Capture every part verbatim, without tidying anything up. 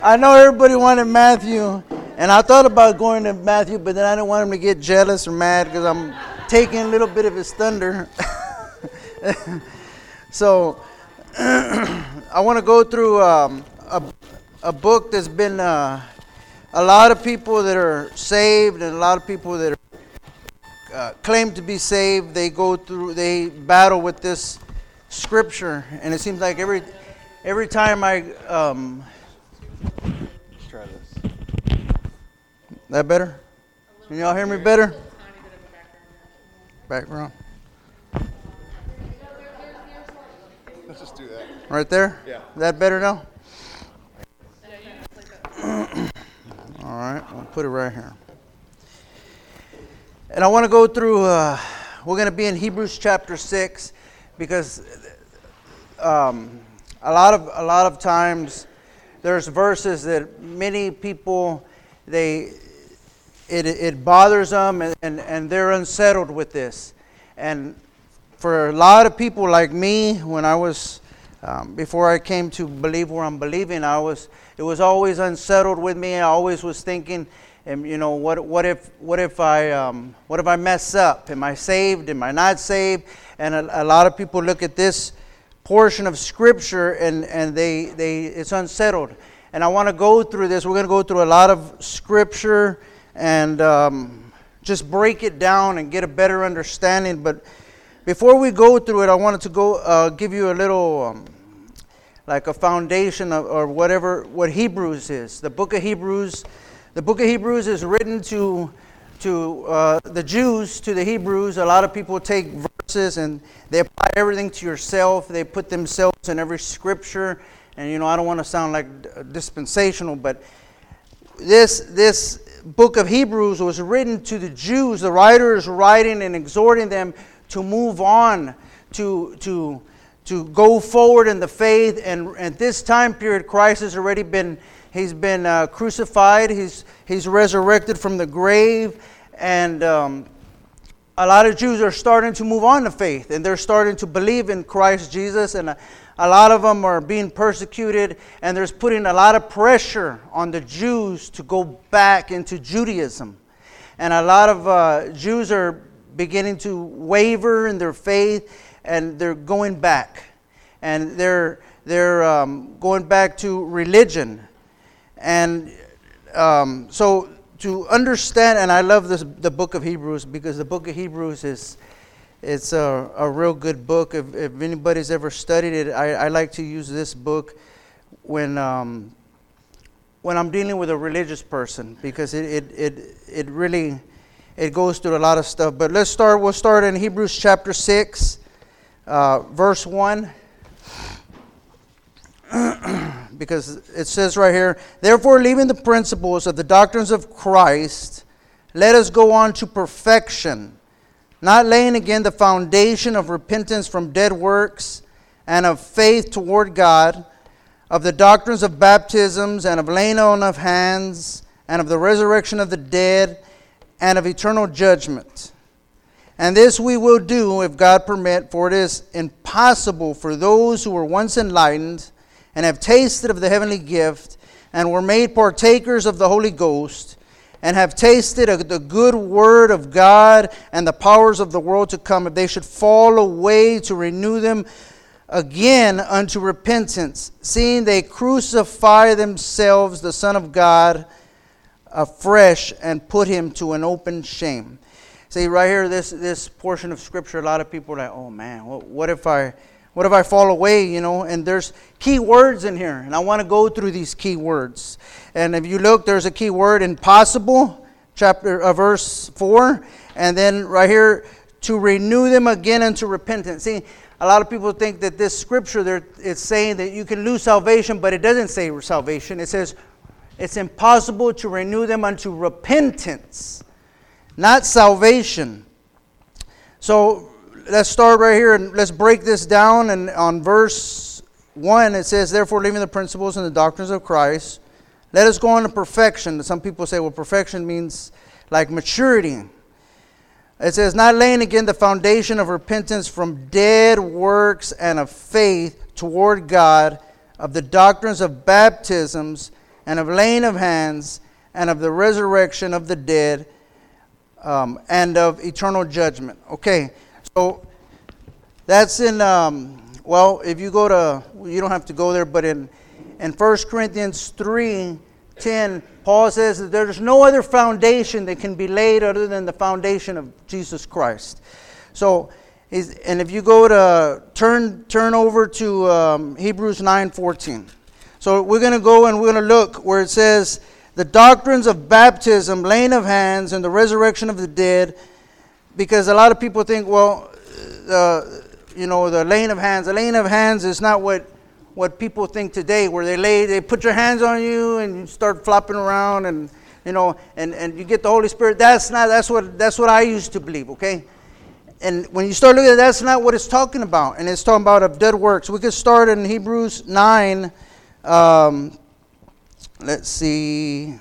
I know everybody wanted Matthew, and I thought about going to Matthew, but then I didn't want him to get jealous or mad because I'm taking a little bit of his thunder. So I want to go through um, a, a book that's been uh, a lot of people that are saved and a lot of people that are, uh, claim to be saved. They go through, they battle with this scripture, and it seems like every every time I um, let's try this. That better? Can y'all hear me better? Background. Let's just do that. Right there? Yeah. Is that better now? All right, I'll put it right here. And I want to go through, uh, we're going to be in Hebrews chapter six, because um, a lot of a lot of times there's verses that many people, they it it bothers them, and, and, and they're unsettled with this. And for a lot of people like me, when I was um, before I came to believe where I'm believing, I was it was always unsettled with me. I always was thinking, and you know, what what if what if I um, what if I mess up? Am I saved? Am I not saved? And a, a lot of people look at this portion of Scripture and and they they it's unsettled. And I want to go through this. We're going to go through a lot of Scripture and um, just break it down and get a better understanding. But before we go through it, I wanted to go uh, give you a little, um, like a foundation of, or whatever, what Hebrews is. The book of Hebrews, the book of Hebrews is written to to uh, the Jews, to the Hebrews. A lot of people take verses and they apply everything to yourself. They put themselves in every scripture. And you know, I don't want to sound like dispensational, but this this book of Hebrews was written to the Jews. The writer is writing and exhorting them to move on, to to to go forward in the faith. And at this time period, Christ has already been he's been uh, crucified. He's he's resurrected from the grave, and um, a lot of Jews are starting to move on to faith, and they're starting to believe in Christ Jesus. And a, a lot of them are being persecuted, and there's putting a lot of pressure on the Jews to go back into Judaism. And a lot of uh, Jews are beginning to waver in their faith, and they're going back, and they're they're um, going back to religion. And um, so to understand, and I love this the book of Hebrews, because the book of Hebrews is it's a, a real good book. If, if anybody's ever studied it, I, I like to use this book when um, when I'm dealing with a religious person, because it it it, it really It goes through a lot of stuff. But let's start, we'll start in Hebrews chapter six, uh, verse one. Because it says right here, "Therefore, leaving the principles of the doctrines of Christ, let us go on to perfection, not laying again the foundation of repentance from dead works and of faith toward God, of the doctrines of baptisms and of laying on of hands and of the resurrection of the dead, and of eternal judgment. And this we will do, if God permit, for it is impossible for those who were once enlightened and have tasted of the heavenly gift and were made partakers of the Holy Ghost and have tasted of the good word of God and the powers of the world to come, if they should fall away, to renew them again unto repentance, seeing they crucify themselves, the Son of God, afresh, and put him to an open shame." See right here, this this portion of Scripture, a lot of people are like, "Oh man, what, what if I, what if I fall away?" You know, and there's key words in here, and I want to go through these key words. And if you look, there's a key word, impossible, chapter uh, verse four, and then right here, to renew them again unto repentance. See, a lot of people think that this Scripture, there, it's saying that you can lose salvation, but it doesn't say salvation. It says it's impossible to renew them unto repentance, not salvation. So let's start right here and let's break this down. And on verse one, it says, "Therefore, leaving the principles and the doctrines of Christ, let us go on to perfection." Some people say, well, perfection means like maturity. It says, "Not laying again the foundation of repentance from dead works and of faith toward God, of the doctrines of baptisms and of laying of hands, and of the resurrection of the dead, um, and of eternal judgment. Okay, so that's in, um, well, if you go to, you don't have to go there, but in, in First Corinthians three ten, Paul says that there's no other foundation that can be laid other than the foundation of Jesus Christ. So, and if you go to, turn turn over to um, Hebrews nine fourteen. So we're going to go and we're going to look where it says, the doctrines of baptism, laying of hands, and the resurrection of the dead. Because a lot of people think, well, uh, you know, the laying of hands. The laying of hands is not what what people think today, where they lay, they put your hands on you and you start flopping around, and you know, and, and you get the Holy Spirit. That's not. That's what. That's what I used to believe. Okay, and when you start looking at it, that's not what it's talking about. And it's talking about of dead works. We could start in Hebrews nine. Um, let's see.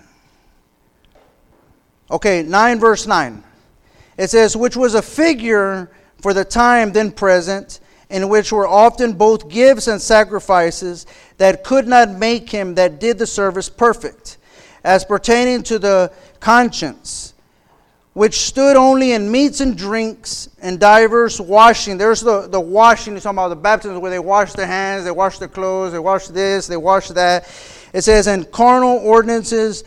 Okay, nine verse nine. It says, which was a figure for the time then present, in which were often both gifts and sacrifices that could not make him that did the service perfect, as pertaining to the conscience, which stood only in meats and drinks and divers washing. There's the, the washing, you're talking about the baptism, where they wash their hands, they wash their clothes, they wash this, they wash that. It says, and carnal ordinances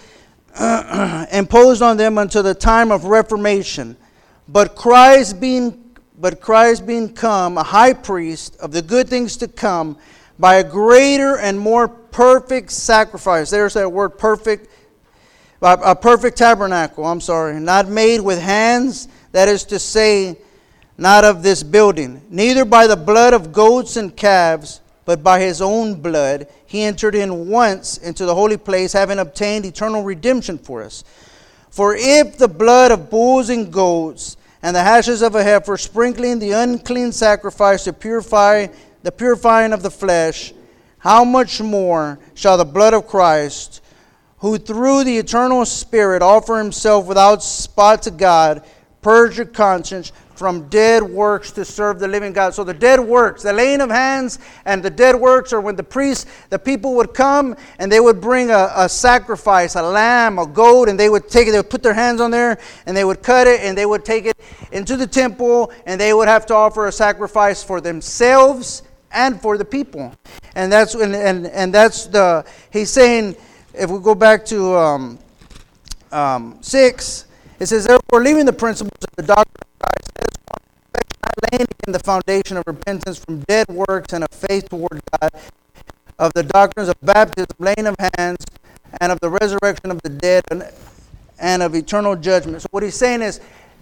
imposed on them until the time of Reformation. But Christ being But Christ being come a high priest of the good things to come, by a greater and more perfect sacrifice. There's that word perfect. A perfect tabernacle, I'm sorry. Not made with hands, that is to say, not of this building. Neither by the blood of goats and calves, but by his own blood. He entered in once into the holy place, having obtained eternal redemption for us. For if the blood of bulls and goats and the ashes of a heifer, sprinkling the unclean sacrifice to purify the purifying of the flesh, how much more shall the blood of Christ, who through the eternal Spirit offer himself without spot to God, purge your conscience from dead works to serve the living God. So the dead works, the laying of hands and the dead works are when the priests, the people would come and they would bring a, a sacrifice, a lamb, a goat, and they would take it, they would put their hands on there and they would cut it and they would take it into the temple and they would have to offer a sacrifice for themselves and for the people. And that's and and, and that's the, he's saying, if we go back to um, um, six, it says, therefore, leaving the principles of the doctrine of Christ, not laying in the foundation of repentance from dead works and of faith toward God, of the doctrines of baptism, laying of hands, and of the resurrection of the dead, and, and of eternal judgment. So what he's saying is,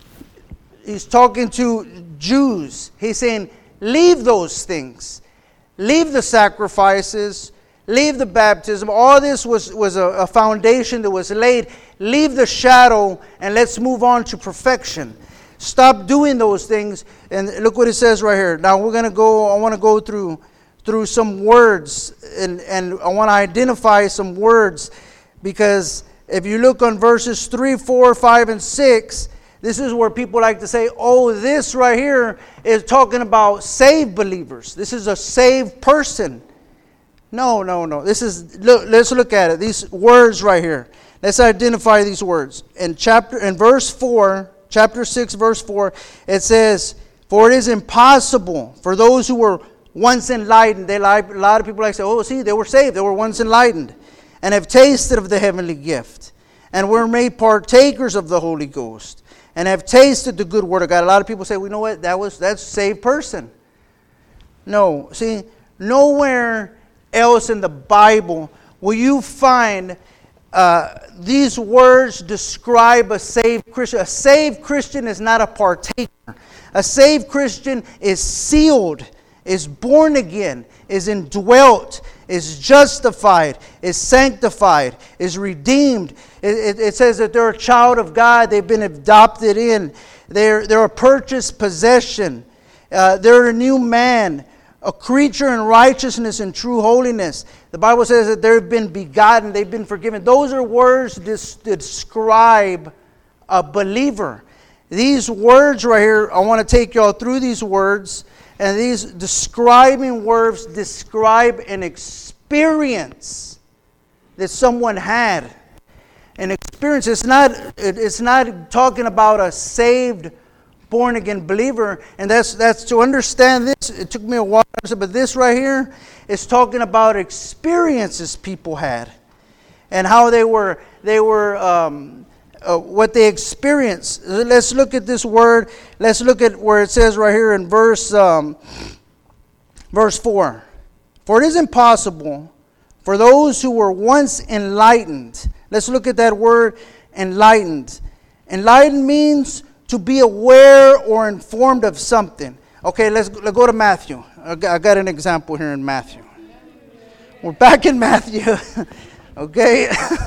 he's talking to Jews. He's saying, leave those things. Leave the sacrifices. Leave the baptism. All this was, was a, a foundation that was laid. Leave the shadow and let's move on to perfection. Stop doing those things. And look what it says right here. Now we're going to go, I want to go through through some words. And, and I want to identify some words. Because if you look on verses three, four, five, and six, this is where people like to say, oh, this right here is talking about saved believers. This is a saved person. No, no, no. This is, look, let's look at it. These words right here. Let's identify these words. In chapter, in verse four, chapter six, verse four, it says, for it is impossible for those who were once enlightened. They like, a lot of people like to say, oh, see, they were saved. They were once enlightened and have tasted of the heavenly gift and were made partakers of the Holy Ghost and have tasted the good word of God. A lot of people say, well, you know what? That was, that's a saved person. No, see, nowhere else in the Bible will you find uh, these words describe a saved Christian. A saved Christian is not a partaker. A saved Christian is sealed, is born again, is indwelt, is justified, is sanctified, is redeemed. It, it, it says that they're a child of God. They've been adopted in. They're, they're a purchased possession. Uh, they're a new man, a creature in righteousness and true holiness. The Bible says that they've been begotten, they've been forgiven. Those are words that describe a believer. These words right here, I want to take y'all through these words. And these describing words describe an experience. that someone had. An experience. It's not, it's not talking about a saved, born-again believer. And that's, that's to understand this. It took me a while to understand, but this right here is talking about experiences people had. And how they were, they were um, uh, what they experienced. Let's look at this word. Let's look at where it says right here in verse, um, verse four. For it is impossible for those who were once enlightened. Let's look at that word, enlightened. Enlightened means to be aware or informed of something. Okay, let's, let's go to Matthew. I got, I got an example here in Matthew. We're back in Matthew. Okay.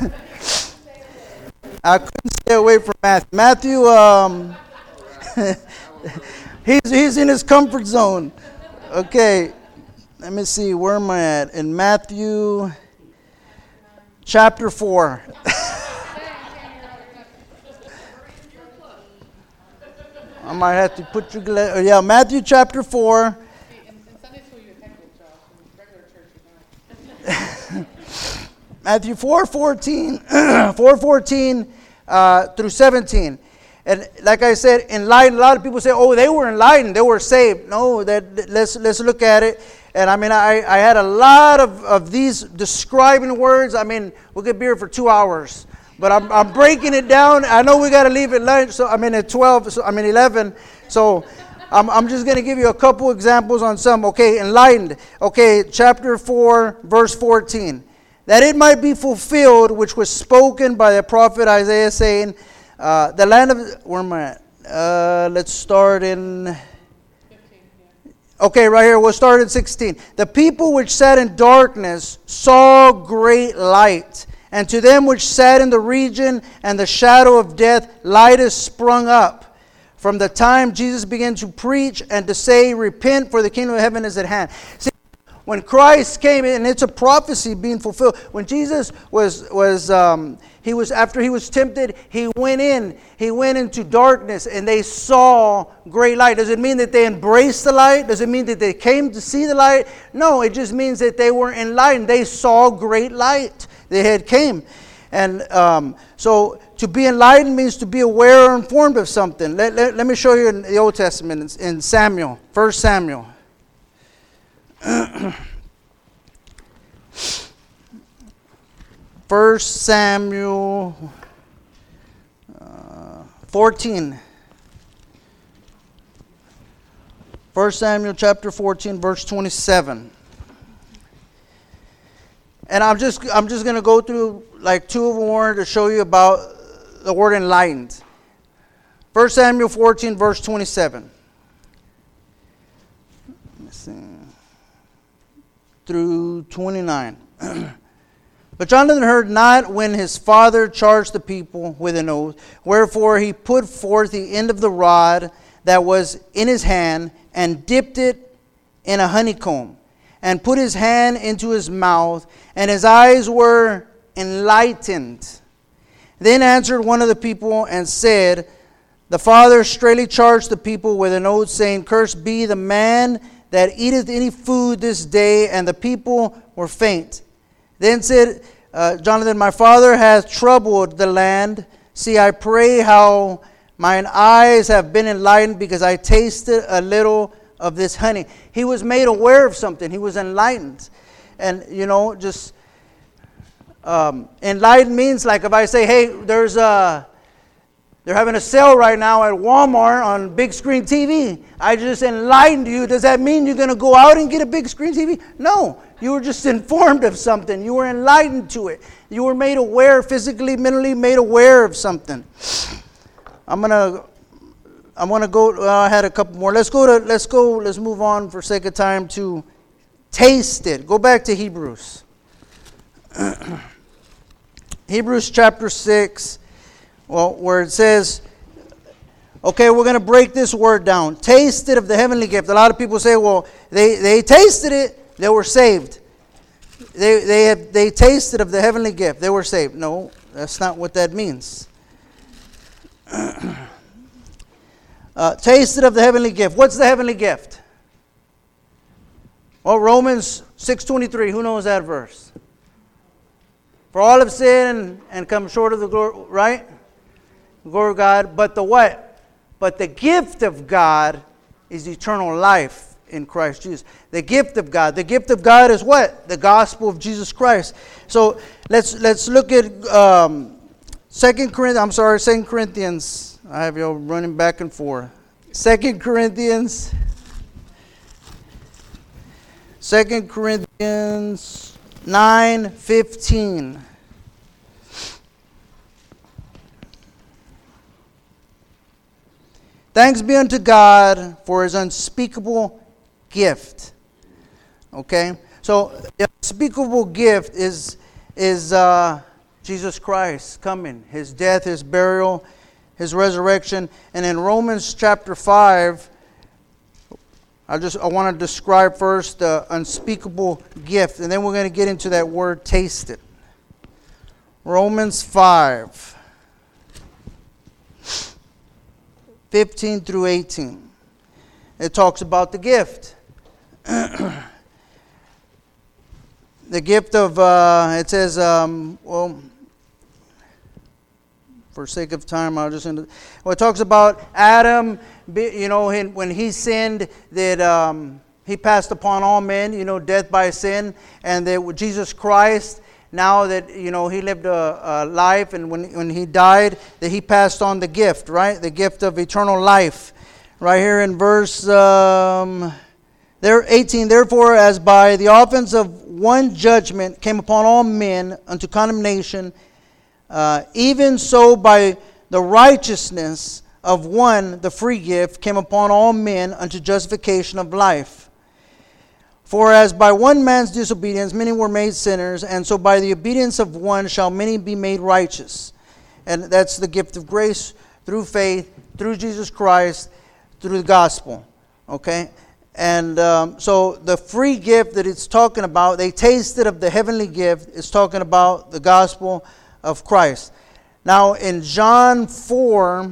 I couldn't stay away from Matthew. Matthew, um, he's, he's in his comfort zone. Okay. Let me see. Where am I at? In Matthew chapter four. I might have to put your gla- yeah, Matthew chapter four. Matthew four fourteen, four fourteen uh, through seventeen. And like I said, enlightened. A lot of people say, "Oh, they were enlightened; they were saved." No, that let's let's look at it. And I mean, I, I had a lot of, of these describing words. I mean, we could be here for two hours, but I'm I'm breaking it down. I know we got to leave at lunch, so I mean at twelve. So I mean eleven. So I'm I'm just going to give you a couple examples on some. Okay, enlightened. Okay, chapter four, verse fourteen. That it might be fulfilled, which was spoken by the prophet Isaiah, saying, uh, the land of... Where am I at? Uh, let's start in... Okay, right here. We'll start in sixteen. The people which sat in darkness saw great light. And to them which sat in the region and the shadow of death, light is sprung up. From the time Jesus began to preach and to say, repent, for the kingdom of heaven is at hand. See, when Christ came, and it's a prophecy being fulfilled. When Jesus was was um, he was after he was tempted, he went in, he went into darkness, and they saw great light. Does it mean that they embraced the light? Does it mean that they came to see the light? No, it just means that they were enlightened. They saw great light. They had came, and um, so to be enlightened means to be aware or informed of something. Let, let, let me show you in the Old Testament in Samuel, First Samuel. First Samuel uh, fourteen. First Samuel chapter fourteen, verse twenty-seven. And I'm just I'm just gonna go through like two of them more to show you about the word enlightened. First Samuel fourteen, verse twenty-seven. Let me see. Through twenty-nine. But Jonathan heard not when his father charged the people with an oath. Wherefore he put forth the end of the rod that was in his hand, and dipped it in a honeycomb, and put his hand into his mouth, and his eyes were enlightened. Then answered one of the people and said, the father straightly charged the people with an oath, saying, cursed be the man that eateth any food this day. And the people were faint. Then said uh, Jonathan, my father hath troubled the land. See, I pray how mine eyes have been enlightened, because I tasted a little of this honey. He was made aware of something. He was enlightened. And, you know, just um, enlightened means like if I say, hey, there's a... They're having a sale right now at Walmart on big screen T V. I just enlightened you. Does that mean you're going to go out and get a big screen T V? No. You were just informed of something. You were enlightened to it. You were made aware, physically, mentally made aware of something. I'm going to I'm going to go uh, I had a couple more. Let's go to let's go let's move on for sake of time to taste it. Go back to Hebrews. Hebrews chapter six. Well, where it says, okay, we're going to break this word down. Tasted of the heavenly gift. A lot of people say, well, they, they tasted it, they were saved. They they have, they tasted of the heavenly gift, they were saved. No, that's not what that means. uh, tasted of the heavenly gift. What's the heavenly gift? Well, Romans six twenty-three. Who knows that verse? For all have sinned and come short of the glory, right? Glory of God. But the what? But the gift of God is eternal life in Christ Jesus. The gift of God. The gift of God is what? The gospel of Jesus Christ. So let's let's look at um, Second Corinthians. I'm sorry, Second Corinthians. I have you all running back and forth. Second Corinthians. Second Corinthians nine fifteen. Thanks be unto God for his unspeakable gift. Okay? So the unspeakable gift is, is uh, Jesus Christ coming. His death, his burial, his resurrection. And in Romans chapter five, I just I want to describe first the unspeakable gift. And then we're going to get into that word taste it. Romans five. fifteen through eighteen. It talks about the gift. The gift of, uh, it says, um, well, for sake of time, I'll just end it. Well, it talks about Adam, you know, when he sinned, that um, he passed upon all men, you know, death by sin, and that with Jesus Christ, now that, you know, he lived a, a life, and when, when he died, that he passed on the gift, right? The gift of eternal life. Right here in verse um, there eighteen, therefore, as by the offense of one judgment came upon all men unto condemnation, uh, even so by the righteousness of one, the free gift, came upon all men unto justification of life. For as by one man's disobedience many were made sinners, and so by the obedience of one shall many be made righteous. And that's the gift of grace through faith, through Jesus Christ, through the gospel. Okay? And um, so the free gift that it's talking about, they tasted of the heavenly gift, is talking about the gospel of Christ. Now in John four,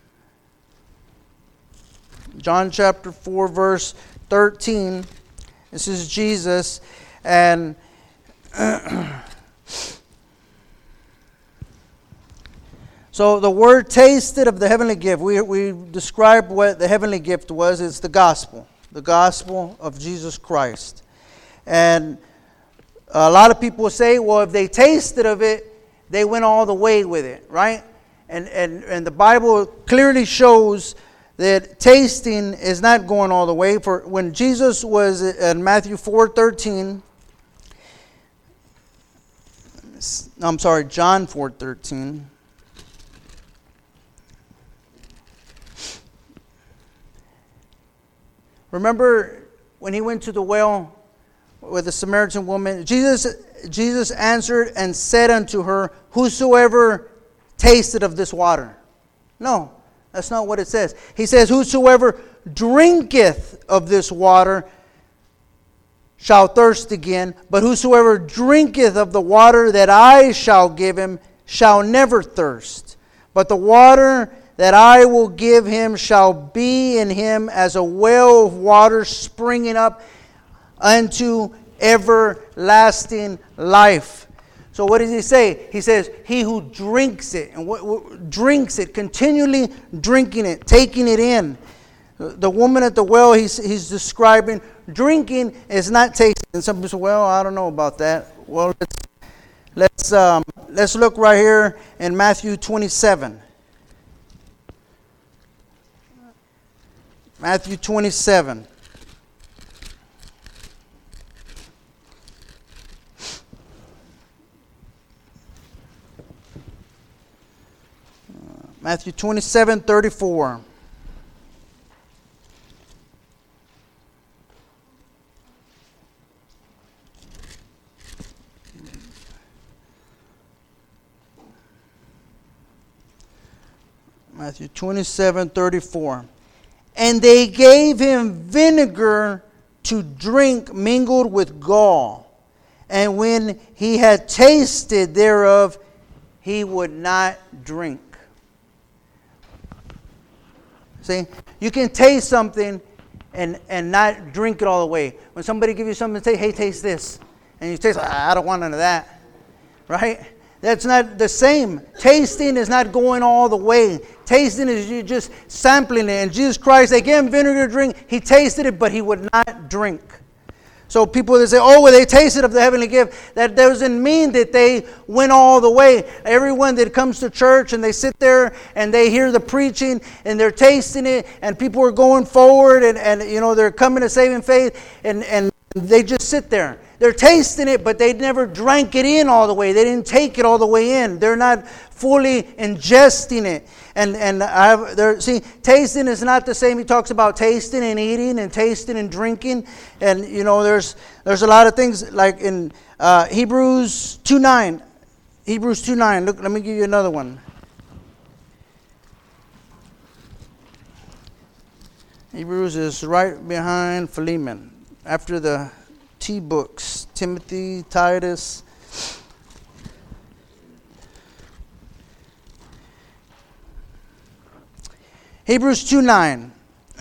John chapter four, verse thirteen, this is Jesus, and so the word tasted of the heavenly gift, we, we described what the heavenly gift was. It's the gospel, the gospel of Jesus Christ. And a lot of people say, well, if they tasted of it, they went all the way with it, right? And, and, and the Bible clearly shows that tasting is not going all the way. For when Jesus was in Matthew four thirteen, I'm sorry, John four thirteen. Remember when he went to the well with the Samaritan woman? Jesus, Jesus answered and said unto her, whosoever tasted of this water. No. That's not what it says. He says, whosoever drinketh of this water shall thirst again, but whosoever drinketh of the water that I shall give him shall never thirst. But the water that I will give him shall be in him as a well of water springing up unto everlasting life. So what does he say? He says, he who drinks it, and what, what, drinks it, continually drinking it, taking it in. The woman at the well, he's, he's describing, drinking is not tasting. And some people say, well, I don't know about that. Well, let's, let's, um, let's look right here in Matthew twenty-seven. Matthew twenty-seven. Matthew twenty-seven thirty-four. Matthew twenty-seven thirty-four. And they gave him vinegar to drink mingled with gall. And when he had tasted thereof, he would not drink. See, you can taste something and, and not drink it all the way. When somebody gives you something to say, hey, taste this. And you taste, I don't want none of that. Right? That's not the same. Tasting is not going all the way. Tasting is you just sampling it. And Jesus Christ, they gave him vinegar to drink. He tasted it, but he would not drink. So people that say, oh, well, they tasted of the heavenly gift, that doesn't mean that they went all the way. Everyone that comes to church and they sit there and they hear the preaching and they're tasting it and people are going forward and, and you know, they're coming to saving faith and, and they just sit there. They're tasting it, but they never drank it in all the way. They didn't take it all the way in. They're not fully ingesting it. And and I've there see, tasting is not the same. He talks about tasting and eating and tasting and drinking. And you know, there's there's a lot of things like in uh, Hebrews two nine. Hebrews two nine. Look, let me give you another one. Hebrews is right behind Philemon. After the T books, Timothy, Titus. Hebrews two nine.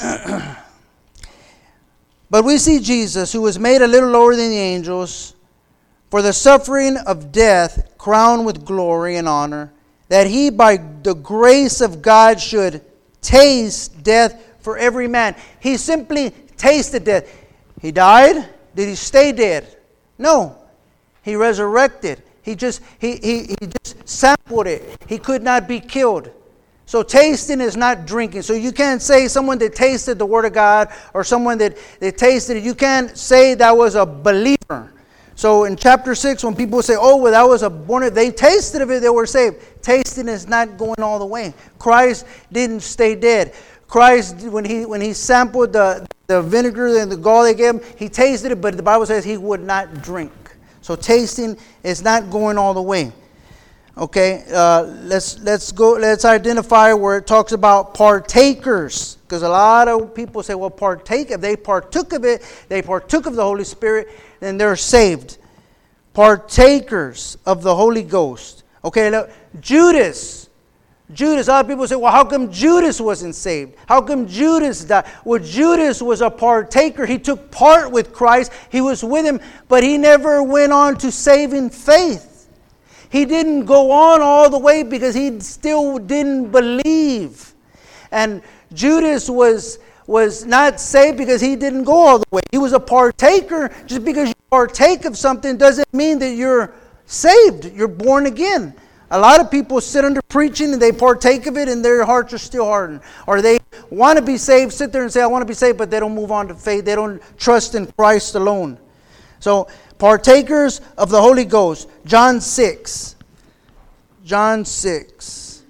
But we see Jesus, who was made a little lower than the angels, for the suffering of death, crowned with glory and honor, that he by the grace of God should taste death for every man. He simply tasted death. He died. Did he stay dead? No. He resurrected. He just he, he, he just sampled it. He could not be killed. So tasting is not drinking. So you can't say someone that tasted the Word of God or someone that, that tasted it, you can't say that was a believer. So in chapter six, when people say, oh, well, that was a born, they tasted of it, they were saved. Tasting is not going all the way. Christ didn't stay dead. Christ, when he when he sampled the, the vinegar and the gall they gave him, he tasted it, but the Bible says he would not drink. So tasting is not going all the way. Okay, uh, let's let's go. Let's identify where it talks about partakers, because a lot of people say, "Well, partake if they partook of it, they partook of the Holy Spirit, then they're saved." Partakers of the Holy Ghost. Okay, look, Judas. Judas, a lot of people say, well, how come Judas wasn't saved? How come Judas died? Well, Judas was a partaker. He took part with Christ. He was with him, but he never went on to saving faith. He didn't go on all the way because he still didn't believe. And Judas was, was not saved because he didn't go all the way. He was a partaker. Just because you partake of something doesn't mean that you're saved. You're born again. A lot of people sit under preaching and they partake of it and their hearts are still hardened. Or they want to be saved, sit there and say, I want to be saved, but they don't move on to faith. They don't trust in Christ alone. So, partakers of the Holy Ghost. John six. John six.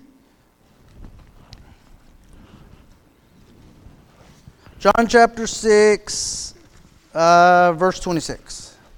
John chapter six, uh, verse twenty-six.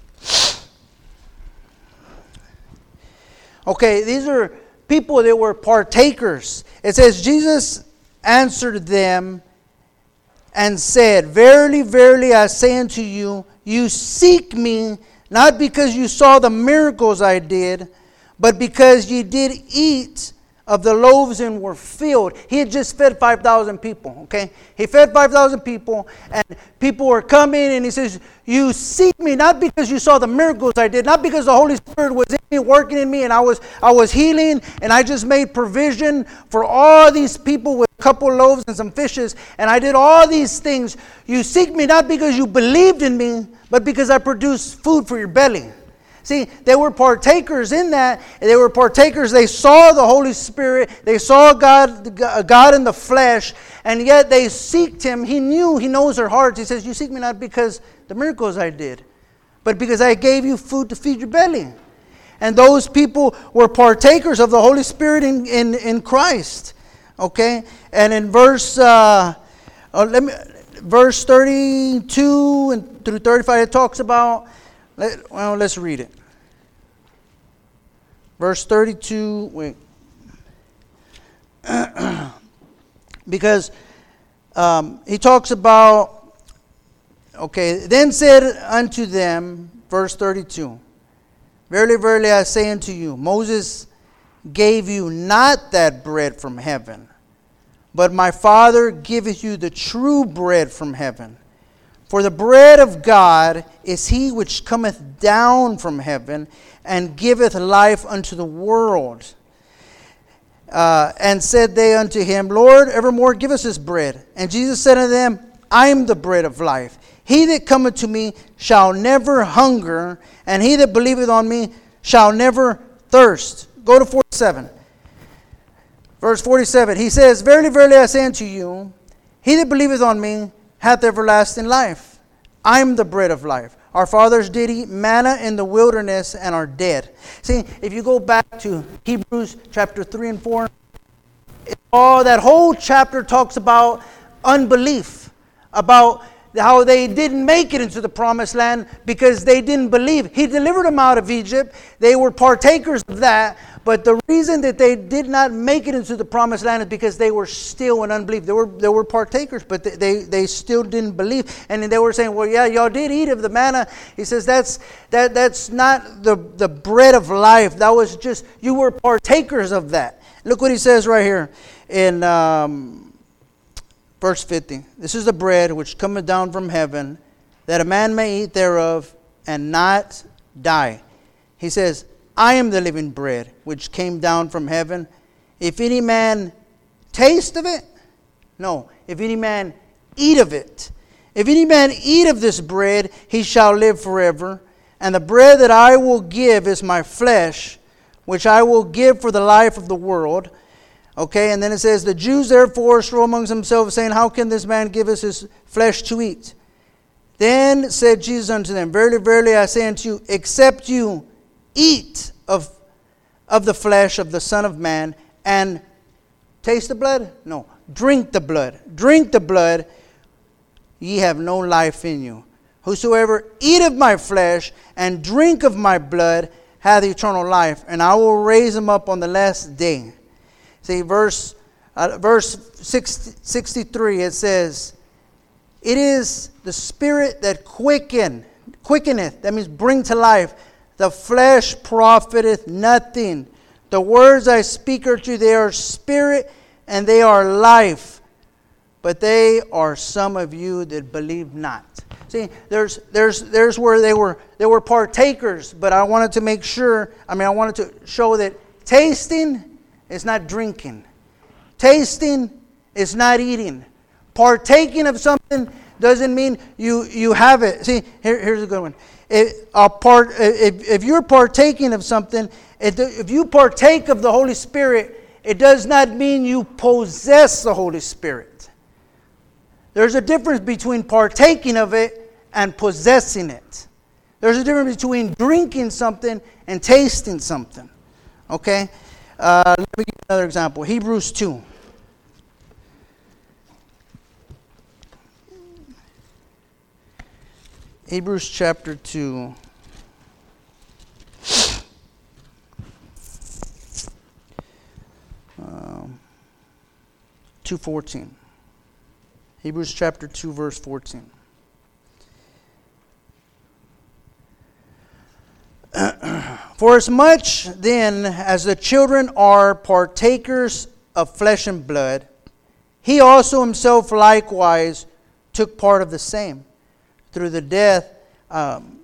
Okay, these are people that were partakers. It says, Jesus answered them and said, Verily, verily, I say unto you, you seek me, not because you saw the miracles I did, but because ye did eat of the loaves and were filled. He had just fed five thousand people, okay? He fed five thousand people, and people were coming, and he says, you seek me not because you saw the miracles I did, not because the Holy Spirit was in me, working in me, and I was I was healing, and I just made provision for all these people with a couple loaves and some fishes, and I did all these things. You seek me not because you believed in me, but because I produced food for your belly. See, they were partakers in that. They were partakers. They saw the Holy Spirit. They saw God, God in the flesh, and yet they seeked Him. He knew, He knows their hearts. He says, you seek me not because the miracles I did, but because I gave you food to feed your belly. And those people were partakers of the Holy Spirit in, in, in Christ. Okay? And in verse, uh, uh, let me, verse thirty-two and through thirty-five, it talks about, Let, well, let's read it. Verse thirty-two. Wait. Because um, he talks about, okay, then said unto them, verse thirty-two, Verily, verily, I say unto you, Moses gave you not that bread from heaven, but my Father giveth you the true bread from heaven. For the bread of God is he which cometh down from heaven, and giveth life unto the world. Uh, and said they unto him, Lord, evermore give us this bread. And Jesus said unto them, I am the bread of life. He that cometh to me shall never hunger, and he that believeth on me shall never thirst. Go to forty-seven. Verse forty-seven. He says, Verily, verily, I say unto you, he that believeth on me hath everlasting life. I am the bread of life. Our fathers did eat manna in the wilderness and are dead. See, if you go back to Hebrews chapter three and four, all that whole chapter talks about unbelief, about how they didn't make it into the promised land because they didn't believe. He delivered them out of Egypt. They were partakers of that. But the reason that they did not make it into the promised land is because they were still in unbelief. They were they were partakers, but they, they, they still didn't believe. And they were saying, well, yeah, y'all did eat of the manna. He says, that's that that's not the, the bread of life. That was just, you were partakers of that. Look what he says right here in um, verse fifty. This is the bread which cometh down from heaven, that a man may eat thereof and not die. He says, I am the living bread which came down from heaven. If any man taste of it, no, if any man eat of it, if any man eat of this bread, he shall live forever. And the bread that I will give is my flesh, which I will give for the life of the world. Okay, and then it says, the Jews therefore strove amongst themselves, saying, how can this man give us his flesh to eat? Then said Jesus unto them, Verily, verily, I say unto you, except you eat of, of the flesh of the Son of Man, and taste the blood? No, drink the blood. Drink the blood, ye have no life in you. Whosoever eat of my flesh and drink of my blood hath eternal life, and I will raise him up on the last day. See, verse uh, verse sixty-three, it says, it is the spirit that quicken, quickeneth, that means bring to life. The flesh profiteth nothing. The words I speak unto you, they are spirit and they are life. But they are some of you that believe not. See, there's there's there's where they were they were partakers, but I wanted to make sure, I mean I wanted to show that tasting is not drinking. Tasting is not eating. Partaking of something doesn't mean you, you have it. See, here, here's a good one. If, a part, if, if you're partaking of something, if you partake of the Holy Spirit, it does not mean you possess the Holy Spirit. There's a difference between partaking of it and possessing it. There's a difference between drinking something and tasting something. Okay? Uh, let me give you another example. Hebrews two. Hebrews chapter two. Um, two fourteen. Hebrews chapter two, verse fourteen. For as much then as the children are partakers of flesh and blood, he also himself likewise took part of the same, through the death, um,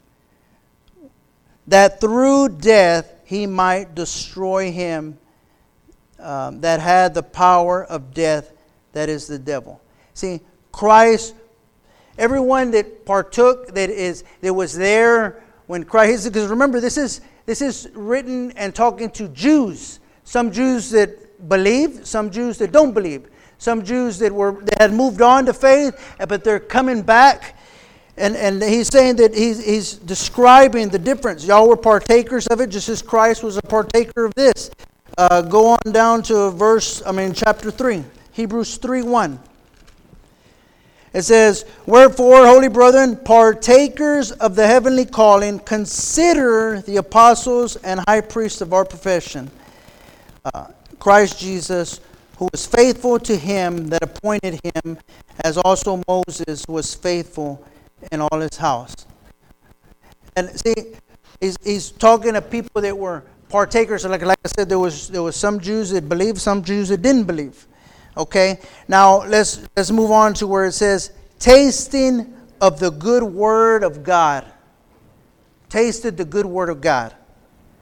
that through death he might destroy him um, that had the power of death, that is the devil. See, Christ, everyone that partook, that is that was there when Christ, because remember, this is this is written and talking to Jews. Some Jews that believe, some Jews that don't believe. Some Jews that were that had moved on to faith, but they're coming back. And and he's saying that he's he's describing the difference. Y'all were partakers of it, just as Christ was a partaker of this. Uh, go on down to verse, I mean, chapter three, Hebrews three one. It says, wherefore, holy brethren, partakers of the heavenly calling, consider the apostles and high priests of our profession, uh, Christ Jesus, who was faithful to him that appointed him, as also Moses was faithful in all his house. And see, he's, he's talking to people that were partakers. Like, like I said, there was there was some Jews that believed, some Jews that didn't believe. Okay, now let's let's move on to where it says, tasting of the good word of God. Tasted the good word of God.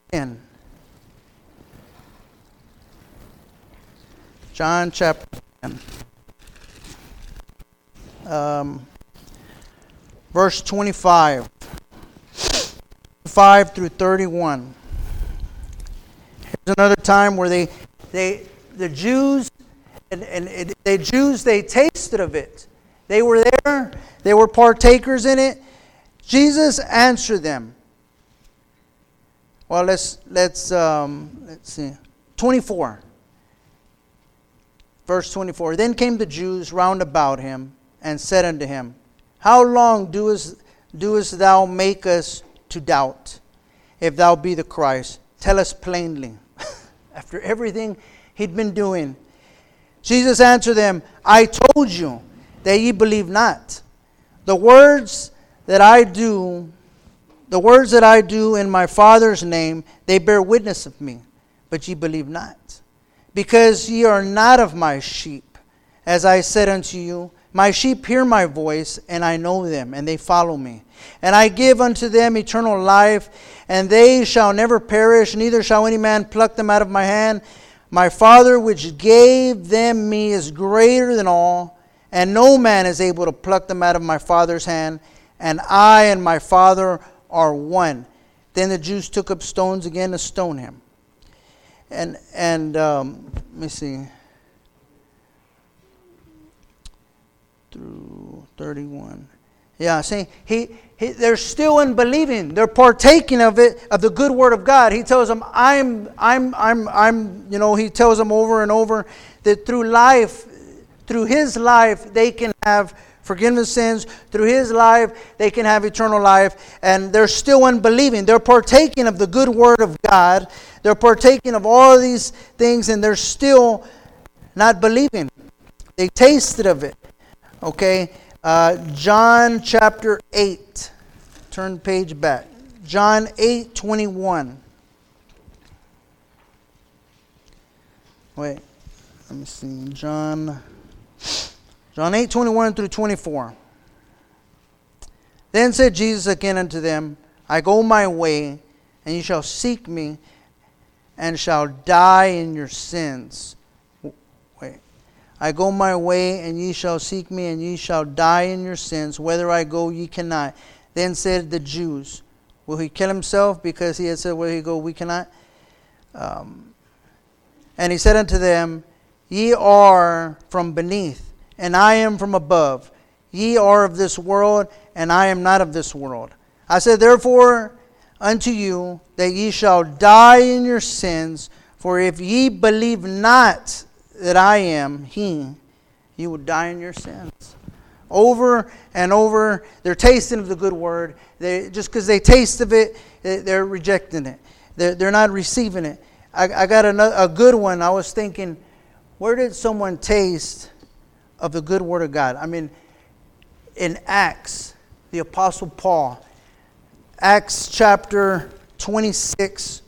ten. John chapter ten. Um, verse twenty-five. five through thirty-one. Here's another time where they, they the Jews, and, and it, the Jews, they tasted of it. They were there. They were partakers in it. Jesus answered them. Well, let's let's um, let's see. twenty-four. Verse twenty-four. Then came the Jews round about him and said unto him, How long doest doest thou make us to doubt? If thou be the Christ, tell us plainly. After everything he'd been doing, Jesus answered them, I told you that ye believe not. The words that I do, the words that I do in my Father's name, they bear witness of me, but ye believe not. Because ye are not of my sheep, as I said unto you, my sheep hear my voice, and I know them, and they follow me. And I give unto them eternal life, and they shall never perish, neither shall any man pluck them out of my hand. My Father which gave them me is greater than all, and no man is able to pluck them out of my Father's hand. And I and my Father are one. Then the Jews took up stones again to stone him. And, and um, let me see. Through thirty-one. Yeah, see, he, he they're still unbelieving. They're partaking of it, of the good word of God. He tells them, I'm, I'm, I'm, I'm, you know, he tells them over and over that through life, through his life, they can have forgiveness of sins. Through his life, they can have eternal life. And they're still unbelieving. They're partaking of the good word of God. They're partaking of all of these things, and they're still not believing. They tasted of it. Okay, uh, John chapter eight. Turn the page back. John eight twenty-one. Wait, let me see. John, John eight twenty-one through twenty-four. Then said Jesus again unto them, I go my way, and ye shall seek me, and shall die in your sins. Wait. I go my way, and ye shall seek me, and ye shall die in your sins. Whither I go, ye cannot. Then said the Jews, will he kill himself? Because he had said, where he go, we cannot. Um, and he said unto them, ye are from beneath, and I am from above. Ye are of this world, and I am not of this world. I said, therefore, unto you, that ye shall die in your sins. For if ye believe not that I am he, you will die in your sins. Over and over, they're tasting of the good word. They, just because they taste of it, they're rejecting it. They're, they're not receiving it. I, I got another, a good one. I was thinking, where did someone taste of the good word of God? I mean, in Acts, the Apostle Paul, Acts chapter twenty-six,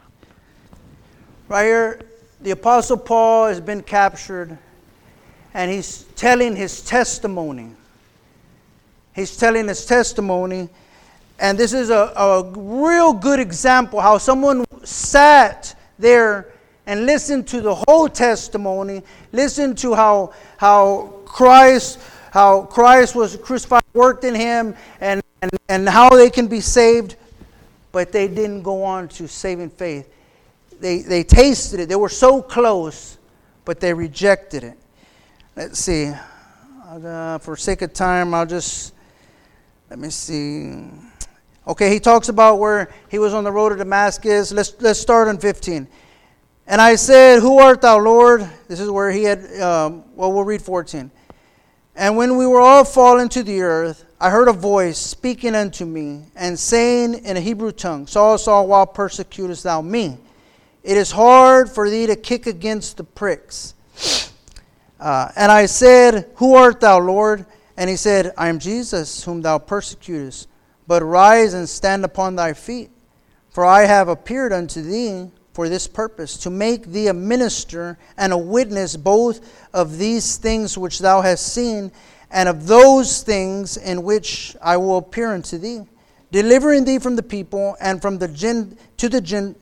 right here, the Apostle Paul has been captured, and he's telling his testimony. He's telling his testimony, and this is a, a real good example how someone sat there and listened to the whole testimony, listened to how how Christ how Christ was crucified, worked in him, and, and, and how they can be saved, but they didn't go on to saving faith. They they tasted it. They were so close, but they rejected it. Let's see. Uh, for sake of time, I'll just, let me see. Okay, he talks about where he was on the road to Damascus. Let's let's start on fifteen. And I said, who art thou, Lord? This is where he had, um, well, we'll read fourteen. And when we were all fallen to the earth, I heard a voice speaking unto me, and saying in a Hebrew tongue, Saul, Saul, why persecutest thou me? It is hard for thee to kick against the pricks. Uh, and I said, who art thou, Lord? And he said, I am Jesus, whom thou persecutest. But rise and stand upon thy feet. For I have appeared unto thee for this purpose, to make thee a minister and a witness both of these things which thou hast seen, and of those things in which I will appear unto thee, delivering thee from the people and from the gen- to the gen-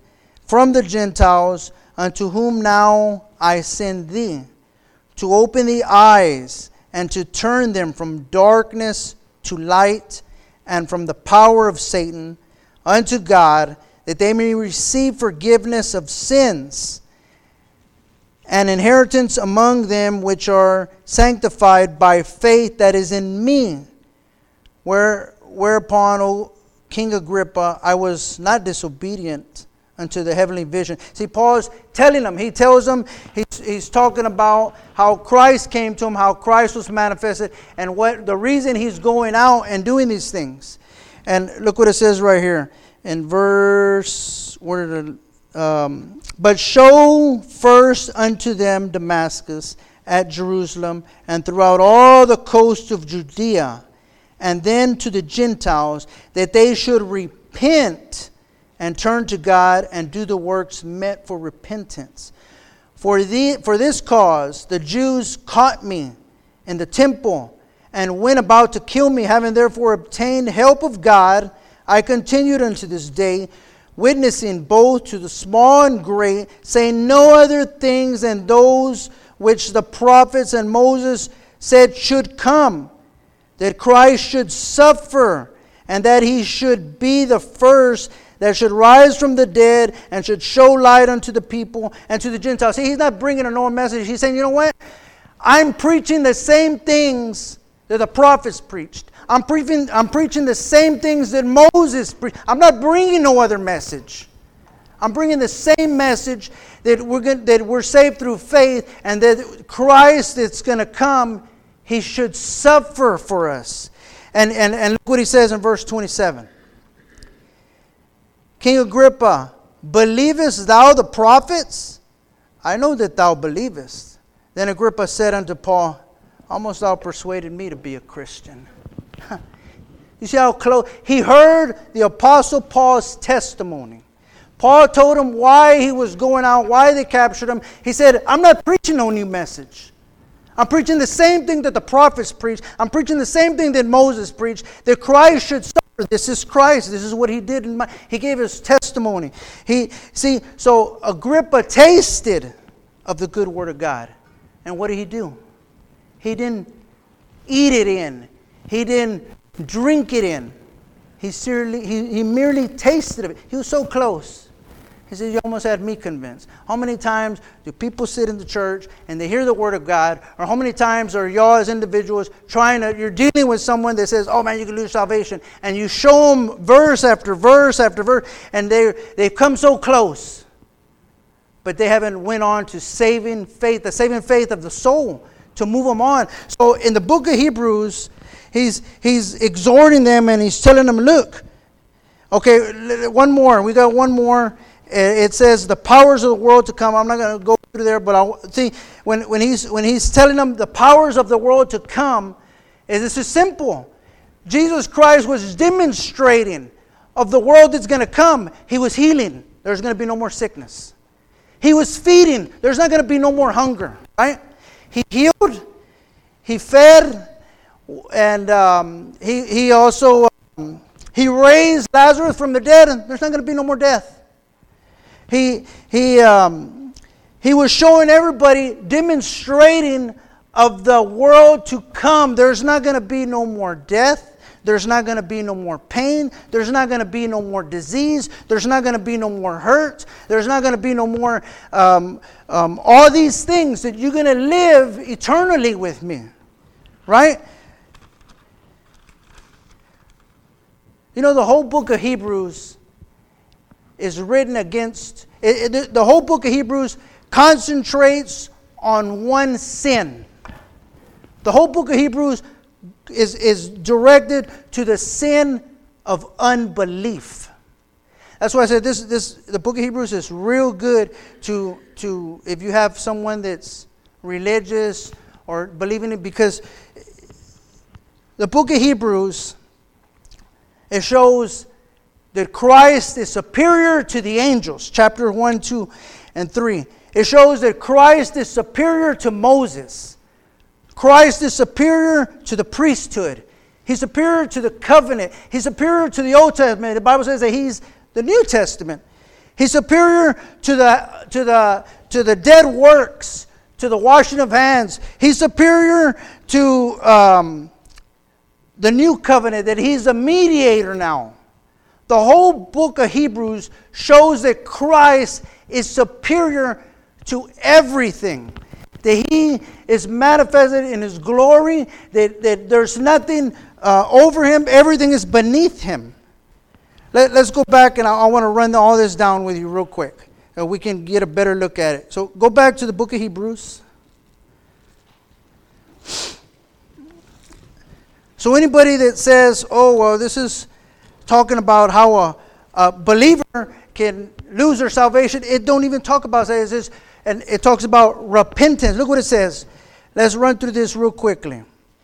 from the Gentiles, unto whom now I send thee, to open the eyes and to turn them from darkness to light, and from the power of Satan unto God, that they may receive forgiveness of sins, an inheritance among them which are sanctified by faith that is in me. Where, whereupon, O King Agrippa, I was not disobedient unto the heavenly vision. See, Paul's telling them, he tells them, he's, he's talking about how Christ came to him, how Christ was manifested, and what the reason he's going out and doing these things. And look what it says right here in verse, where did it, um, but show first unto them Damascus, at Jerusalem, and throughout all the coast of Judea, and then to the Gentiles, that they should repent and turn to God and do the works meant for repentance. For the for this cause the Jews caught me in the temple and went about to kill me. Having therefore obtained help of God, I continued unto this day, witnessing both to the small and great, saying no other things than those which the prophets and Moses said should come, that Christ should suffer, and that he should be the first that should rise from the dead, and should show light unto the people and to the Gentiles. See, he's not bringing a normal message. He's saying, you know what? I'm preaching the same things that the prophets preached. I'm preaching, I'm preaching the same things that Moses preached. I'm not bringing no other message. I'm bringing the same message that we're going, that we're saved through faith, and that Christ that's going to come, he should suffer for us. And, and, and look what he says in verse twenty-seven. King Agrippa, believest thou the prophets? I know that thou believest. Then Agrippa said unto Paul, almost thou persuaded me to be a Christian. You see how close? He heard the Apostle Paul's testimony. Paul told him why he was going out, why they captured him. He said, I'm not preaching no new message. I'm preaching the same thing that the prophets preached. I'm preaching the same thing that Moses preached, that Christ should suffer. This is Christ. This is what he did. In my, he gave his testimony. He see. So Agrippa tasted of the good word of God, and what did he do? He didn't eat it in. He didn't drink it in. He seriously, he, he merely tasted of it. He was so close. He says, you almost had me convinced. How many times do people sit in the church and they hear the word of God? Or how many times are y'all as individuals trying to, you're dealing with someone that says, oh man, you can lose salvation. And you show them verse after verse after verse, and they, they've come so close. But they haven't went on to saving faith, the saving faith of the soul, to move them on. So in the book of Hebrews, he's, he's exhorting them and he's telling them, look, okay, one more. We got one more. It says the powers of the world to come. I'm not going to go through there, but I see when, when he's when he's telling them the powers of the world to come, this is simple. Jesus Christ was demonstrating of the world that's going to come. He was healing. There's going to be no more sickness. He was feeding. There's not going to be no more hunger. Right? He healed. He fed, and um, he he also um, he raised Lazarus from the dead, and there's not going to be no more death. He he um, he was showing everybody, demonstrating of the world to come. There's not going to be no more death. There's not going to be no more pain. There's not going to be no more disease. There's not going to be no more hurt. There's not going to be no more um, um, all these things that you're going to live eternally with me, right? You know, the whole book of Hebrews is written against, it, it, the whole book of Hebrews concentrates on one sin. The whole book of Hebrews is, is directed to the sin of unbelief. That's why I said this, this the book of Hebrews is real good to, to if you have someone that's religious or believing it, because the book of Hebrews, it shows that Christ is superior to the angels. Chapter one, two, and three. It shows that Christ is superior to Moses. Christ is superior to the priesthood. He's superior to the covenant. He's superior to the Old Testament. The Bible says that He's the New Testament. He's superior to the, to the, to the dead works, to the washing of hands. He's superior to um, the new covenant, that he's a mediator now. The whole book of Hebrews shows that Christ is superior to everything. That he is manifested in his glory, that, that there's nothing uh, over him, everything is beneath him. Let, let's go back, and I, I want to run all this down with you real quick, so we can get a better look at it. So go back to the book of Hebrews. So anybody that says, oh, well, this is talking about how a, a believer can lose their salvation, it don't even talk about that. It says, and it talks about repentance. Look what it says. Let's run through this real quickly.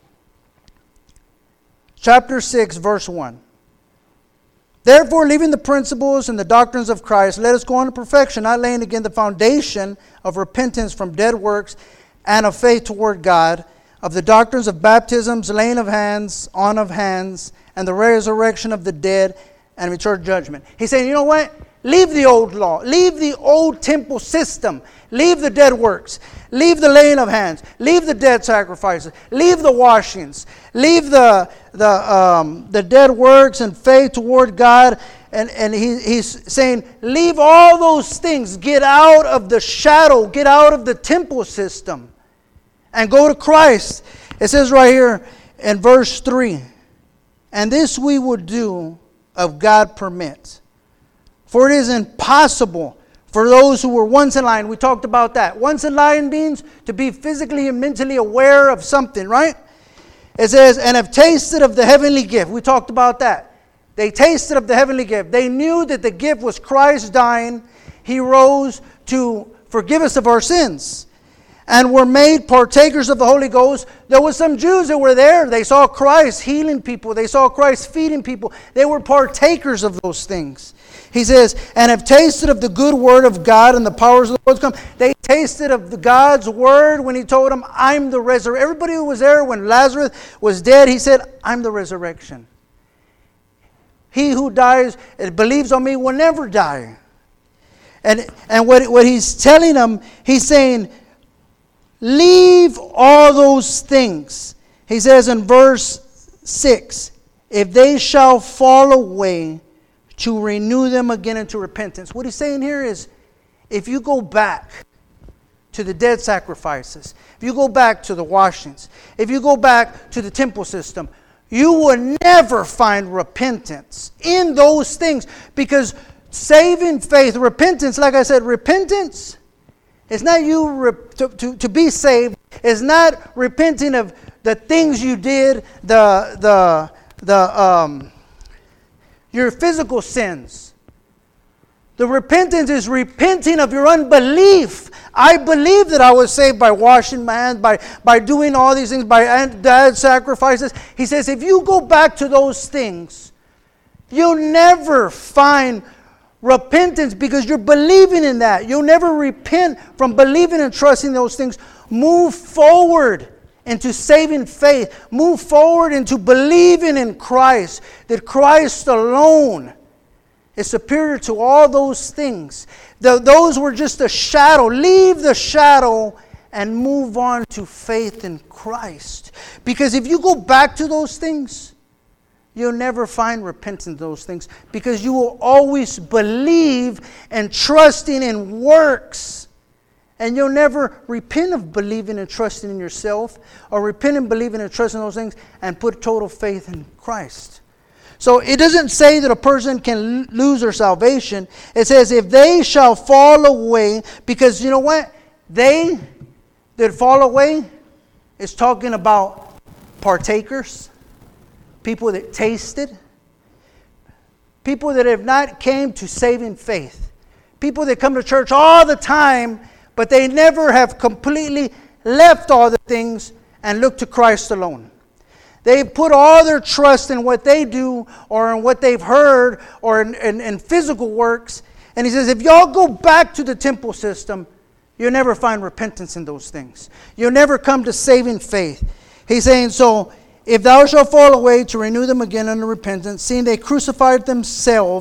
Chapter six, verse one. Therefore, leaving the principles and the doctrines of Christ, let us go on to perfection, not laying again the foundation of repentance from dead works and of faith toward God, of the doctrines of baptisms, laying of hands, on of hands, and the resurrection of the dead, and eternal judgment. He's saying, you know what? Leave the old law. Leave the old temple system. Leave the dead works. Leave the laying of hands. Leave the dead sacrifices. Leave the washings. Leave the the um, the dead works and faith toward God. And, and he, he's saying, leave all those things. Get out of the shadow. Get out of the temple system. And go to Christ. It says right here in verse three, and this we would do if God permits. For it is impossible for those who were once enlightened. We talked about that. Once enlightened means to be physically and mentally aware of something, right? It says, and have tasted of the heavenly gift. We talked about that. They tasted of the heavenly gift. They knew that the gift was Christ dying. He rose to forgive us of our sins. And were made partakers of the Holy Ghost. There were some Jews that were there. They saw Christ healing people. They saw Christ feeding people. They were partakers of those things. He says, and have tasted of the good word of God and the powers of the world to come. They tasted of the God's word when he told them, I'm the resurrection. Everybody who was there when Lazarus was dead, he said, I'm the resurrection. He who dies and believes on me will never die. And, and what, what he's telling them, he's saying, leave all those things. He says in verse six, if they shall fall away, to renew them again into repentance. What he's saying here is, if you go back to the dead sacrifices, if you go back to the washings, if you go back to the temple system, you will never find repentance in those things. Because saving faith, repentance, like I said, repentance, it's not you rep- to, to, to be saved. It's not repenting of the things you did, the the the um your physical sins. The repentance is repenting of your unbelief. I believe that I was saved by washing my hands, by, by doing all these things, by dead sacrifices. He says, if you go back to those things, you'll never find repentance because you're believing in that. You'll never repent from believing and trusting those things. Move forward into saving faith. Move forward into believing in Christ. That Christ alone is superior to all those things. The, those were just a shadow. Leave the shadow and move on to faith in Christ. Because if you go back to those things, you'll never find repentance in those things. Because you will always believe and trusting in works. And you'll never repent of believing and trusting in yourself, or repent and believing and trusting in those things and put total faith in Christ. So it doesn't say that a person can lose their salvation. It says if they shall fall away, because you know what? They that fall away is talking about partakers, people that tasted, people that have not came to saving faith, people that come to church all the time, but they never have completely left all the things and looked to Christ alone. They put all their trust in what they do or in what they've heard or in, in, in physical works. And he says, if y'all go back to the temple system, you'll never find repentance in those things. You'll never come to saving faith. He's saying, so if thou shalt fall away, to renew them again unto repentance, seeing they crucified themselves,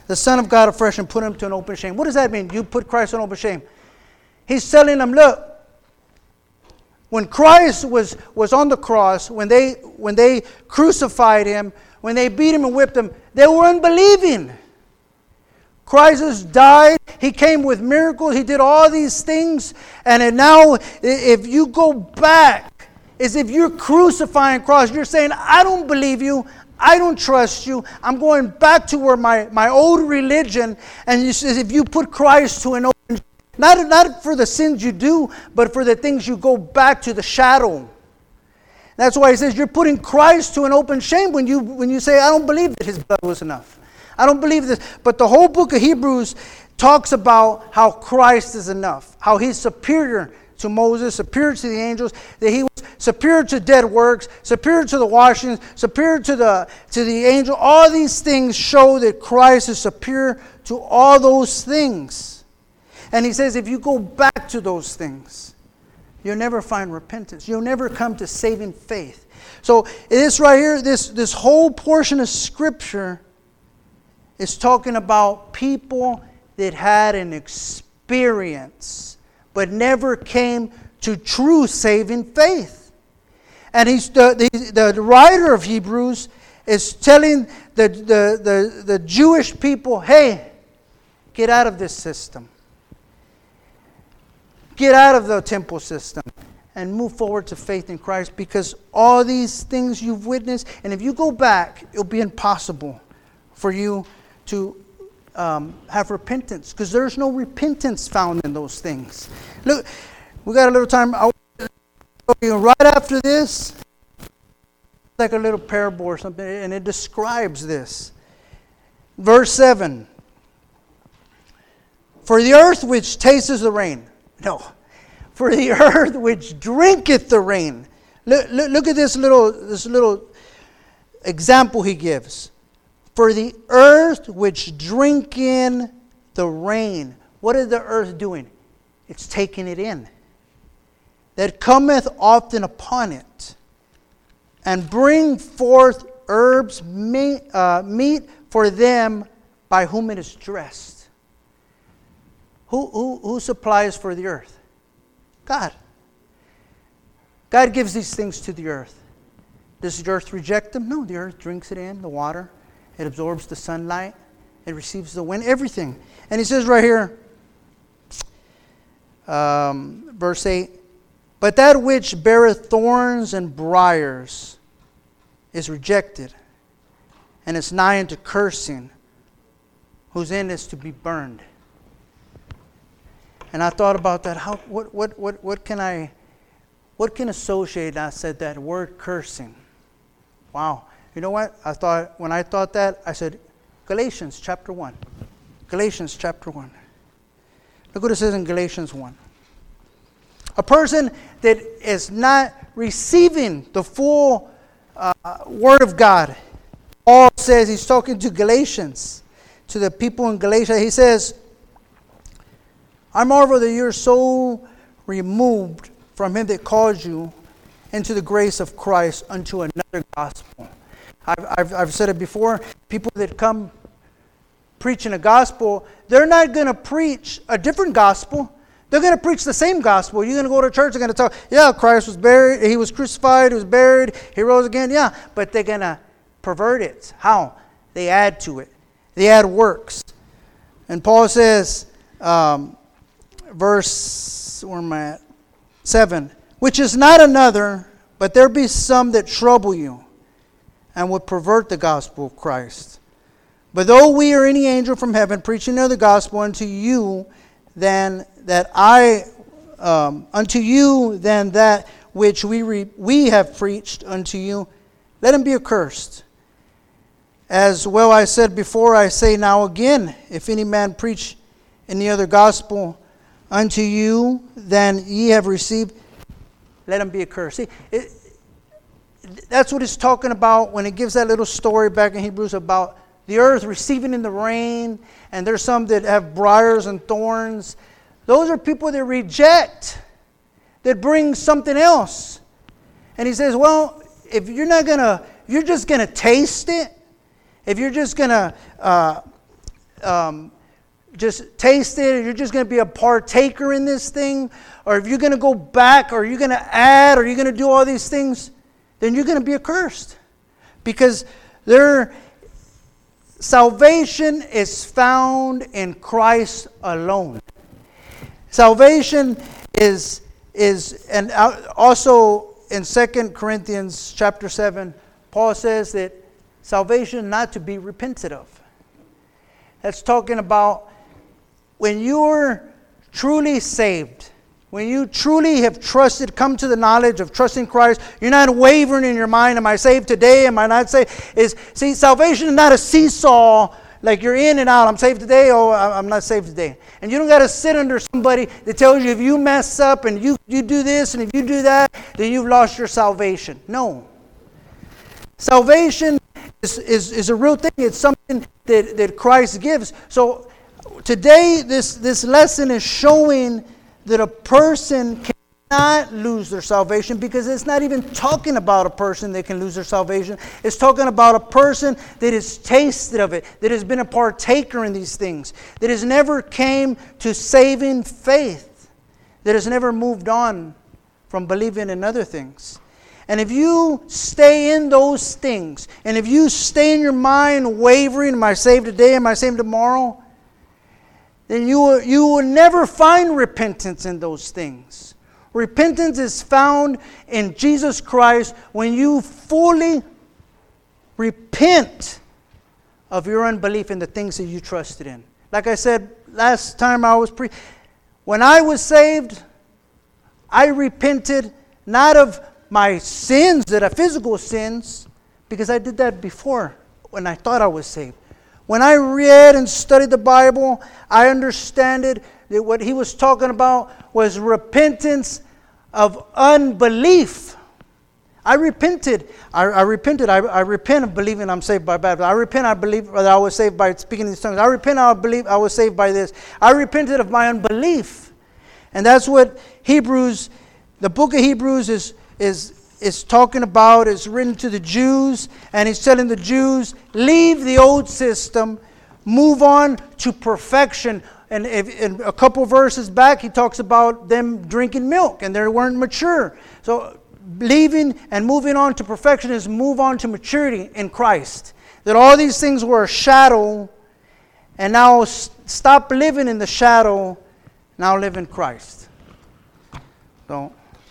the Son of God afresh and put him to an open shame. What does that mean? You put Christ to an open shame. He's telling them, look, when Christ was, was on the cross, when they, when they crucified him, when they beat him and whipped him, they were unbelieving. Christ has died. He came with miracles. He did all these things. And now if you go back, as if you're crucifying Christ, you're saying, I don't believe you. I don't trust you. I'm going back to where my, my old religion. And you says, if you put Christ to an open, not, not for the sins you do, but for the things you go back to the shadow. That's why he says you're putting Christ to an open shame when you when you say, I don't believe that his blood was enough. I don't believe this. But the whole book of Hebrews talks about how Christ is enough, how he's superior to Moses, superior to the angels, that he was superior to dead works, superior to the washings, superior to the to the angel. All these things show that Christ is superior to all those things. And he says if you go back to those things, you'll never find repentance. You'll never come to saving faith. So this right here, this, this whole portion of Scripture is talking about people that had an experience but never came to true saving faith. And he's the, the, the writer of Hebrews is telling the, the, the, the Jewish people, hey, get out of this system. Get out of the temple system and move forward to faith in Christ, because all these things you've witnessed, and if you go back, it'll be impossible for you to um, have repentance, because there's no repentance found in those things. Look, we got a little time. I'll show you right after this, like a little parable or something, and it describes this. Verse seven. For the earth which tastes the rain. No. For the earth which drinketh the rain. Look, look, look at this little, this little example he gives. For the earth which drink in the rain. What is the earth doing? It's taking it in. That cometh often upon it. And bring forth herbs, meat, uh, meat for them by whom it is dressed. Who, who, who supplies for the earth? God. God gives these things to the earth. Does the earth reject them? No, the earth drinks it in, the water. It absorbs the sunlight. It receives the wind, everything. And he says right here, um, verse eight, but that which beareth thorns and briars is rejected, and is nigh unto cursing, whose end is to be burned. And I thought about that. How what what what what can I what can associate? I said that word cursing. Wow. You know what? I thought when I thought that, I said Galatians chapter one. Galatians chapter one. Look what it says in Galatians one. A person that is not receiving the full uh, word of God. Paul says, he's talking to Galatians, to the people in Galatia. He says, I marvel that you're so removed from him that called you into the grace of Christ unto another gospel. I've, I've, I've said it before. People that come preaching a gospel, they're not going to preach a different gospel. They're going to preach the same gospel. You're going to go to church, they're going to talk, yeah, Christ was buried, he was crucified, he was buried, he rose again. Yeah, but they're going to pervert it. How? They add to it. They add works. And Paul says, um, verse, where am I at? Seven. Which is not another, but there be some that trouble you, and would pervert the gospel of Christ. But though we or any angel from heaven preaching another gospel unto you, than that I, um, unto you, than that which we re, we have preached unto you, let him be accursed. As well I said before, I say now again, if any man preach any other gospel unto you than ye have received, let him be accursed. See, it, that's what it's talking about when it gives that little story back in Hebrews about the earth receiving in the rain, and there's some that have briars and thorns. Those are people that reject, that bring something else. And he says, well, if you're not going to, you're just going to taste it, if you're just going to uh, um, just taste it, or you're just going to be a partaker in this thing, or if you're going to go back, or you're going to add, or you're going to do all these things, then you're going to be accursed. Because there, salvation is found in Christ alone. Salvation is, is and also in Second Corinthians chapter seven, Paul says that salvation is not to be repented of. That's talking about when you're truly saved, when you truly have trusted, come to the knowledge of trusting Christ, you're not wavering in your mind, am I saved today, am I not saved? Is, see, salvation is not a seesaw, like you're in and out, I'm saved today, oh, I'm not saved today. And you don't got to sit under somebody that tells you if you mess up and you, you do this and if you do that, then you've lost your salvation. No. Salvation is, is, is a real thing. It's something that, that Christ gives. So today, this, this lesson is showing that a person cannot lose their salvation, because it's not even talking about a person that can lose their salvation. It's talking about a person that has tasted of it, that has been a partaker in these things, that has never came to saving faith, that has never moved on from believing in other things. And if you stay in those things, and if you stay in your mind wavering, am I saved today, am I saved tomorrow? Then you will, you will never find repentance in those things. Repentance is found in Jesus Christ when you fully repent of your unbelief in the things that you trusted in. Like I said last time I was pre, when I was saved, I repented not of my sins, that are physical sins, because I did that before when I thought I was saved. When I read and studied the Bible, I understood that what he was talking about was repentance of unbelief. I repented. I, I repented. I, I repent of believing I'm saved by baptism. I repent I believe that I was saved by speaking in these tongues. I repent I believe I was saved by this. I repented of my unbelief. And that's what Hebrews, the book of Hebrews is, is is talking about. It's written to the Jews, and he's telling the Jews, leave the old system, move on to perfection. And if, in a couple verses back, he talks about them drinking milk, and they weren't mature. So leaving and moving on to perfection is move on to maturity in Christ. That all these things were a shadow, and now s- stop living in the shadow, now live in Christ. So,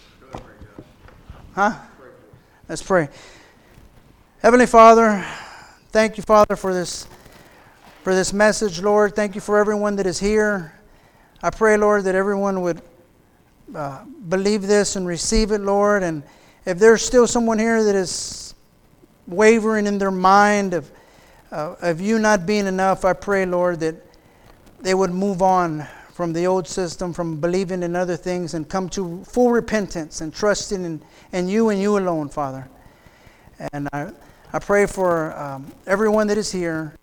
Huh? Let's pray. Heavenly Father, thank you, Father, for this for this message, Lord. Thank you for everyone that is here. I pray, Lord, that everyone would uh, believe this and receive it, Lord. And if there's still someone here that is wavering in their mind of, uh, of you not being enough, I pray, Lord, that they would move on from the old system, from believing in other things, and come to full repentance and trusting in, in you and you alone, Father. And I, I pray for um, everyone that is here.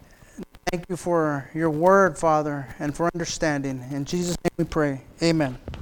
Thank you for your word, Father, and for understanding. In Jesus' name we pray. Amen.